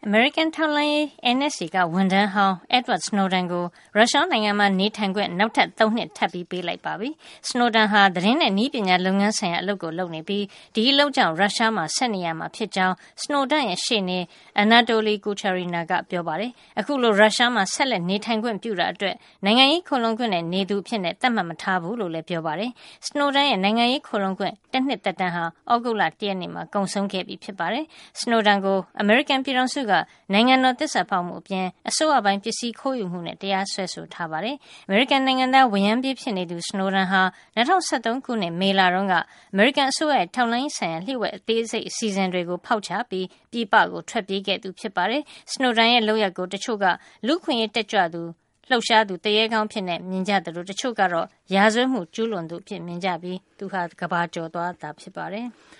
American ထောက်လှမ်းရေး NSA ကဝန်ထမ်းဟောင်း Edward Snowden ကိုရုရှားနိုင်ငံမှာနေထိုင်ခွင့်နောက်ထပ်3 နှစ်ထပ်ပြီးပေးလိုက်ပါပြီ။ Snowden ဟာသတင်းနဲ့နည်းပညာလုပ်ငန်းဆိုင်ရာအလုပ်ကိုလုပ်နေပြီးဒီအလုပ်ကြောင့်ရုရှားမှာဆက်နေရမှာဖြစ်ကြောင်း Snowden ရဲ့ရှေ့နေ Anatoly Kucherena ကပြောပါတယ်။အခုလိုရုရှားမှာဆက်လက်နေထိုင်ခွင့်ပြုတာအတွက်နိုင်ငံရေးခိုလှုံခွင့်နဲ့နေသူအဖြစ်နဲ့သတ်မှတ်မထားဘူးလို့လည်းပြောပါတယ်။ Snowden ရဲ့နိုင်ငံရေးခိုလှုံခွင့်1 နှစ်သက်တမ်းဟာဩဂုတ်လ1 ရက်နေ့မှာကုန်ဆုံးခဲ့ပြီဖြစ်ပါတယ်။ Snowden ကို American ပြည်ထောင်စုကနိုင်ငံတော်သစ္စာဖောက်မှုအပြင်အစိုးရပိုင်းပစ္စည်းခိုးယူမှုနဲ့တရားစွဲဆိုထားပါတယ်။ American နိုင်ငံသားဝရမ်းပြေးဖြစ်နေသူ Snowden ဟာ2013 ခုနှစ်မေလတုန်းက American အစိုးရရဲ့ထောက်လှမ်းရေးဆိုင်ရာလျှို့ဝှက်အသေးစိတ်အစီအစဉ်တွေကိုဖောက်ချပြီးပြည်ပကိုထွက်ပြေးခဲ့သူဖြစ်ပါတယ်။ Snowden ရဲ့လုပ်ရပ်ကိုတချို့ကလူ့အခွင့်အရေးတက်ကြွလှုပ်ရှားသူတရေကောင်းအဖြစ်မြင်ကြသလိုတချို့ကတော့ရာဇဝတ်မှုကျူးလွန်သူအဖြစ်မြင်ကြပြီးသူဟာကမ္ဘာကျော်သွားတာဖြစ်ပါတယ်။